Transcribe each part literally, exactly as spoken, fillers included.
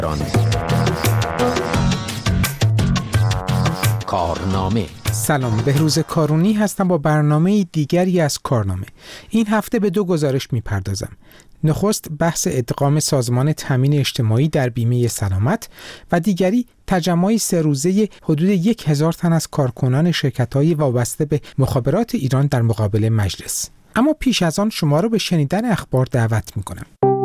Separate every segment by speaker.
Speaker 1: کارنامه. سلام، بهروز کارونی هستم با برنامه دیگری از کارنامه. این هفته به دو گزارش میپردازم. نخست بحث ادغام سازمان تامین اجتماعی در بیمه سلامت و دیگری تجمعی سه روزه حدود یک هزار تن از کارکنان شرکت‌های وابسته به مخابرات ایران در مقابل مجلس. اما پیش از آن شما را به شنیدن اخبار دعوت می‌کنم.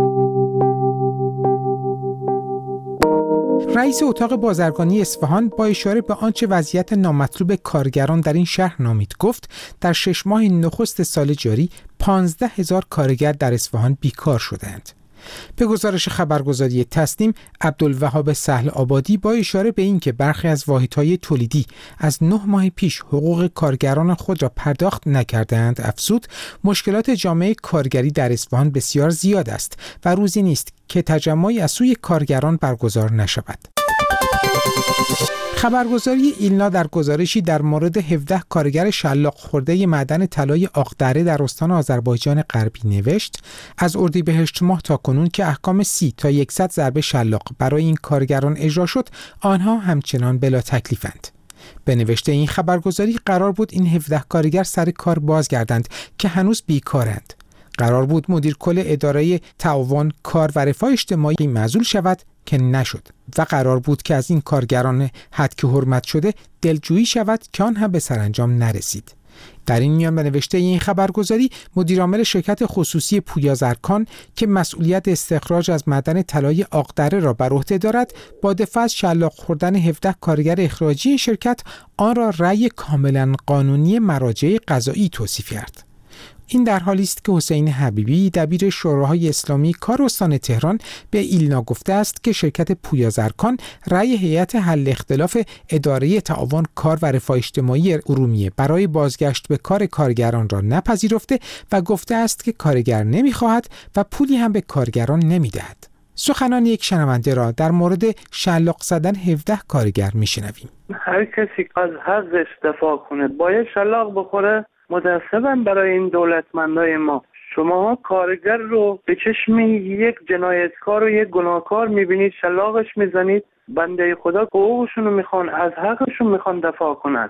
Speaker 1: رئیس اتاق بازرگانی اصفهان با اشاره به آنچه وضعیت نامطلوب کارگران در این شهر نامید گفت در شش ماه نخست سال جاری پانزده هزار کارگر در اصفهان بیکار شدند. به گزارش خبرگزاری تسنیم، عبدالوهاب سهل آبادی با اشاره به اینکه برخی از واحدهای تولیدی از نه ماه پیش حقوق کارگران خود را پرداخت نکردند افزود مشکلات جامعه کارگری در اصفهان بسیار زیاد است و روزی نیست که تجمعی از سوی کارگران برگزار نشود. خبرگزاری ایلنا در گزارشی در مورد هفده کارگر شلاق خورده معدن طلای آقدره در استان آذربایجان غربی نوشت از اردیبهشت ماه تا کنون که احکام سی تا صد ضربه شلاق برای این کارگران اجرا شد، آنها همچنان بلا تکلیفند. به نوشته این خبرگزاری قرار بود این هفده کارگر سر کار بازگردند که هنوز بیکارند. قرار بود مدیر کل اداره تعاون کار و رفاه اجتماعی معزول شود که نشد و قرار بود که از این کارگران حد که حرمت شده دلجویی شود که آن هم به سرانجام نرسید. در این میان به نوشته این خبرگزاری مدیرعامل شرکت خصوصی پویا زرکان که مسئولیت استخراج از معدن طلای آقدره را بر عهده دارد با دفاع از شلاق خوردن هفده کارگر اخراجی این شرکت آن را رأی کاملا قانونی مراجع قضایی توصیف کرد. این در حالی است که حسین حبیبی دبیر شوراهای اسلامی کار استان تهران به ایلنا گفته است که شرکت پویا زرکان رأی هیئت حل اختلاف اداره تعاون کار و رفاه اجتماعی ارومیه برای بازگشت به کار کارگران را نپذیرفته و گفته است که کارگر نمی‌خواهد و پولی هم به کارگران نمی‌دهد. سخنان یک شنونده را در مورد شلاق زدن هفده کارگر می‌شنویم.
Speaker 2: هر کسی از حقش دفاع کنه باید شلاق بخوره. متاسفم برای این دولتمندای ما. شما کارگر رو به چشم یک جنایتکار و یک گناهکار میبینید، شلاقش میزنید. بنده خدا حقوقشون رو میخوان، از حقشون میخوان دفاع کنند.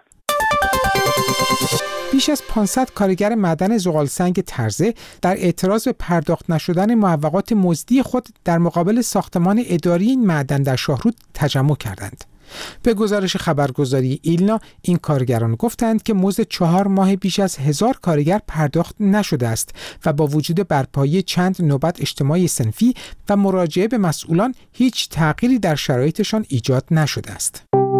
Speaker 1: بیش از پانصد کارگر معدن زغالسنگ ترزه در اعتراض به پرداخت نشدن معوقات مزدی خود در مقابل ساختمان اداری این معدن در شاهرود تجمع کردند. به گزارش خبرگزاری ایلنا این کارگران گفتند که مزد چهار ماه بیش از هزار کارگر پرداخت نشده است و با وجود برپایی چند نوبت اجتماعی صنفی و مراجعه به مسئولان هیچ تغییری در شرایطشان ایجاد نشده است.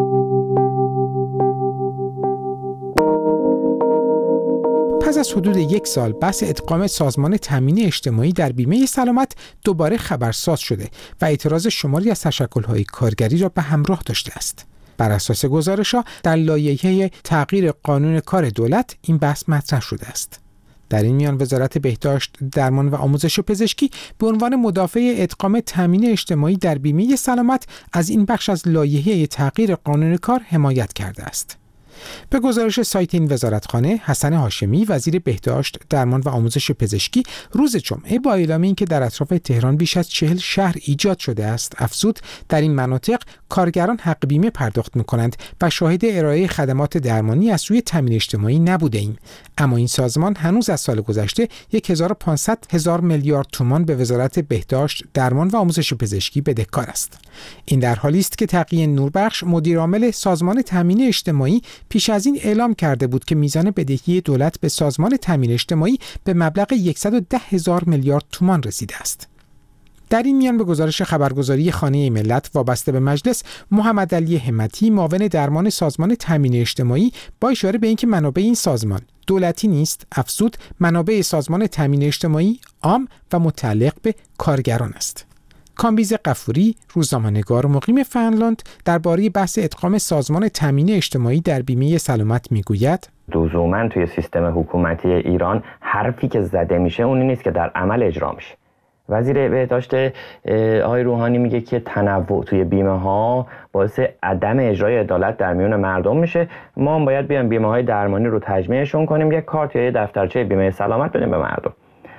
Speaker 1: پس از حدود یک سال بحث ادغام سازمان تامین اجتماعی در بیمه سلامت دوباره خبرساز شده و اعتراض شماری از تشکل‌های کارگری را به همراه داشته است. بر اساس گزارش‌ها در لایحه تغییر قانون کار دولت این بحث مطرح شده است. در این میان وزارت بهداشت، درمان و آموزش پزشکی به عنوان مدافع ادغام تامین اجتماعی در بیمه سلامت از این بخش از لایحه تغییر قانون کار حمایت کرده است. به گزارش سایت این وزارتخانه، حسن هاشمی وزیر بهداشت، درمان و آموزش پزشکی روز جمعه با اعلام اینکه در اطراف تهران بیش از چهل شهر ایجاد شده است افزود در این مناطق کارگران حق بیمه پرداخت می‌کنند و شاهد ارائه خدمات درمانی از سوی تامین اجتماعی نبوده ایم. اما این سازمان هنوز از سال گذشته هزار و پانصد هزار میلیارد تومان به وزارت بهداشت، درمان و آموزش پزشکی بدهکار است. این در حالی است که تقی نوربخش مدیرعامل سازمان تامین اجتماعی پیش از این اعلام کرده بود که میزان بدهی دولت به سازمان تامین اجتماعی به مبلغ صد و ده هزار میلیارد تومان رسیده است. در این میان به گزارش خبرگزاری خانه ملت وابسته به مجلس، محمد علی همتی معاون درمان سازمان تامین اجتماعی با اشاره به اینکه منابع این سازمان دولتی نیست افزود منابع سازمان تامین اجتماعی عام و متعلق به کارگران است. کامبیز غفوری، روزنامه‌نگار مقیم فنلاند، درباره بحث ادغام سازمان تامین اجتماعی در بیمه سلامت میگوید:
Speaker 3: لزوماً توی سیستم حکومتی ایران حرفی که زده میشه اون نیست که در عمل اجرا میشه. وزیر بهداشت آقای روحانی میگه که تنوع توی بیمه ها باعث عدم اجرای عدالت در میون مردم میشه. ما هم باید بیایم بیمه های درمانی رو تجمیعشون کنیم، یک کارت یا یه دفترچه بیمه سلامت بدیم به مردم.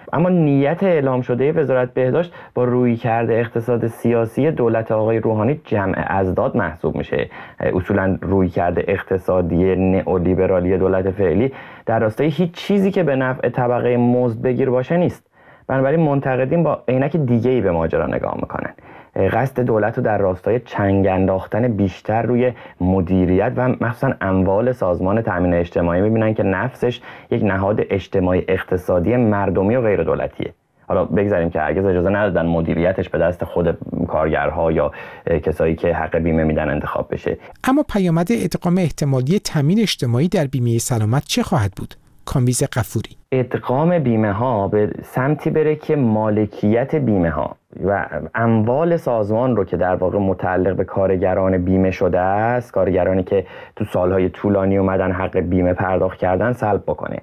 Speaker 3: اما نیت اعلام شده وزارت بهداشت با رویکرد اقتصاد سیاسی دولت آقای روحانی جمع ازداد محسوب میشه. اصولا رویکرد اقتصادی نئولیبرالی دولت فعلی در راستای هیچ چیزی که به نفع طبقه مزد بگیر باشه نیست. بنابراین منتقدین با عینک دیگه‌ای به ماجرا نگاه میکنن. قصد دولت رو در راستای چنگ انداختن بیشتر روی مدیریت و مخصوصا اموال سازمان تامین اجتماعی میبینن که نفسش یک نهاد اجتماعی اقتصادی مردمی و غیر دولتیه. حالا بگذاریم که هرگز اجازه ندادن مدیریتش به دست خود کارگرها یا کسایی که حق بیمه میدن انتخاب بشه.
Speaker 1: اما پیامد ادغام احتمالی تامین اجتماعی در بیمه سلامت چه خواهد بود؟ کامبیز غفوری:
Speaker 3: ادغام بیمه ها به سمتی بره که مالکیت بیمه ها و اموال سازمان رو که در واقع متعلق به کارگران بیمه شده است، کارگرانی که تو سالهای طولانی اومدن حق بیمه پرداخت کردن، سلب بکنه.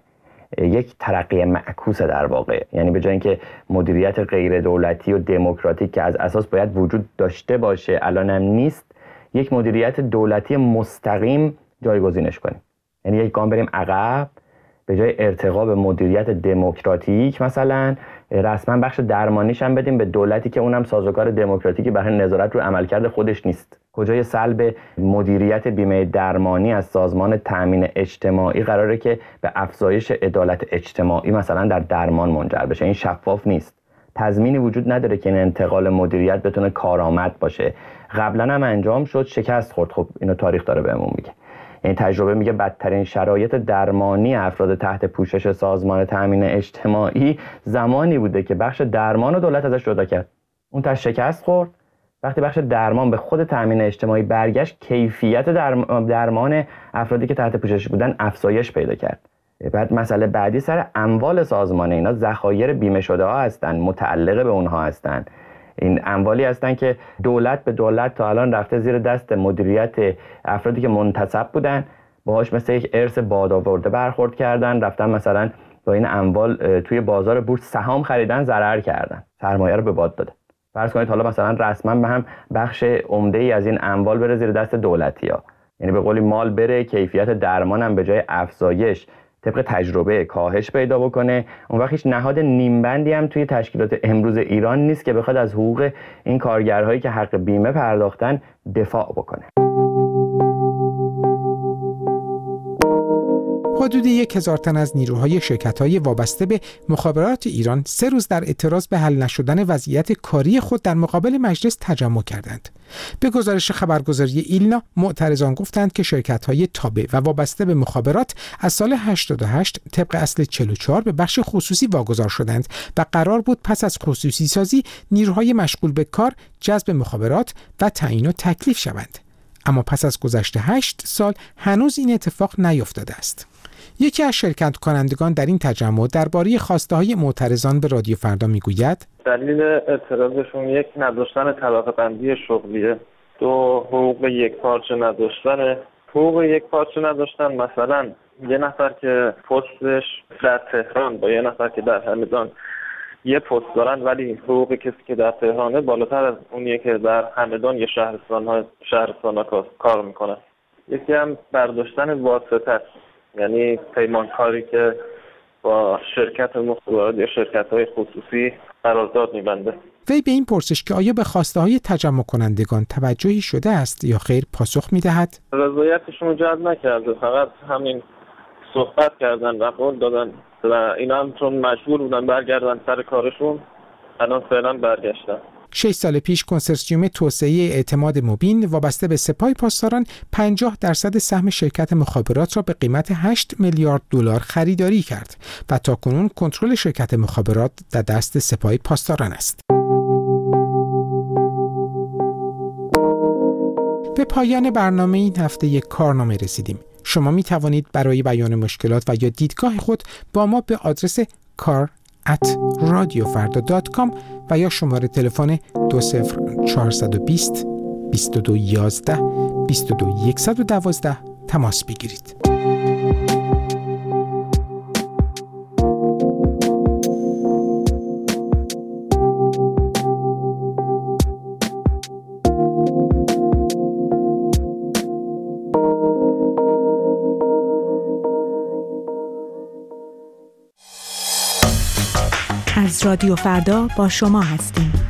Speaker 3: یک ترقی معکوس در واقع، یعنی به جای اینکه مدیریت غیر دولتی و دموکراتیک که از اساس باید وجود داشته باشه الانم نیست، یک مدیریت دولتی مستقیم جایگزینش کنیم. یعنی یک گام بریم عقب، به جای ارتقا به مدیریت دموکراتیک مثلا رسما بخش درمانیش هم بدیم به دولتی که اونم سازوکار دموکراتیکی برای نظارت رو عملکرد خودش نیست. کجای سلب مدیریت بیمه درمانی از سازمان تامین اجتماعی قراره که به افزایش عدالت اجتماعی مثلا در درمان منجر بشه؟ این شفاف نیست. تضمینی وجود نداره که این انتقال مدیریت بتونه کارآمد باشه. قبلا هم انجام شد، شکست خورد. خب اینو تاریخ داره بهمون میگه. این تجربه میگه بدترین شرایط درمانی افراد تحت پوشش سازمان تامین اجتماعی زمانی بوده که بخش درمان و دولت ازش جدا کرد. اون تا شکست خورد. وقتی بخش درمان به خود تامین اجتماعی برگشت، کیفیت درمان افرادی که تحت پوشش بودن افزایش پیدا کرد. بعد مسئله بعدی سر اموال سازمان. اینا ذخایر بیمه شده ها هستن، متعلق به اونها هستن. این اموالی هستن که دولت به دولت تا الان رفته زیر دست مدیریت افرادی که منتصب بودن، باهاش مثل یک ارث بادآورده برخورد کردن، رفتن مثلا با این اموال توی بازار بورس سهام خریدن، ضرر کردن، سرمایه رو به باد دادن. فرض کنید حالا مثلا رسما به هم بخش عمده‌ای از این اموال بره زیر دست دولتی‌ها، یعنی به قولی مال بره، کیفیت درمان هم به جای افزایش طبق تجربه کاهش پیدا بکنه. اون وقت هیچ نهاد نیمبندی هم توی تشکیلات امروز ایران نیست که بخواد از حقوق این کارگرهایی که حق بیمه پرداختن دفاع بکنه.
Speaker 1: حدود یک هزار تن از نیروهای شرکت‌های وابسته به مخابرات ایران سه روز در اعتراض به حل نشدن وضعیت کاری خود در مقابل مجلس تجمع کردند. به گزارش خبرگزاری ایلنا، معترضان گفتند که شرکت‌های تابع و وابسته به مخابرات از سال هشتاد و هشت طبق اصل چهل و چهار به بخش خصوصی واگذار شدند و قرار بود پس از خصوصی سازی نیروهای مشغول به کار جذب مخابرات و تعیین و تکلیف شوند. اما پس از گذشت هشت سال هنوز این اتفاق نیفتاده است. یکی از شرکت کنندگان در این تجمع درباره خواسته‌های معترضان به رادیو فردا میگوید:
Speaker 4: دلیل اعتراضشون یک نداشتن طبقه بندی شغلیه، دو حقوق یک پارچه نداشتن. حقوق یک پارچه نداشتن مثلا یه نفر که پستش در تهران با یه نفر که در همدان یه پست دارن، ولی حقوق کسی که در تهرانه بالاتر از اونیه که در همدان یا شهرستان‌ها شهرستان‌ها کار میکنن. یکی هم برداشتن واسطه، یعنی پیمانکاری که با شرکت مخابرات یا شرکت‌های خصوصی قرارداد می‌بنده.
Speaker 1: وی به این پرسش که آیا به خواسته‌های تجمع کنندگان توجهی شده است یا خیر پاسخ می‌دهد:
Speaker 4: رضایتشون رو جلب نکرده، فقط همین صحبت کردن و قول دادن و اینا هم چون مجبور بودن برگردن سر کارشون، الان فعلا برگشتن.
Speaker 1: شش سال پیش کنسرسیوم توسعه اعتماد مبین وابسته به سپاه پاسداران پنجاه درصد سهم شرکت مخابرات را به قیمت هشت میلیارد دلار خریداری کرد و تاکنون کنترل شرکت مخابرات در دست سپاه پاسداران است. به پایان برنامه این هفته یک کارنامه رسیدیم. شما می توانید برای بیان مشکلات و یا دیدگاه خود با ما به آدرس کار ات رادیو فردا دات کام و یا شماره تلفن دو صفر چهار دو صفر بیست و دو یازده بیست و دو صد و دوازده تماس بگیرید.
Speaker 5: از رادیو فردا با شما هستیم.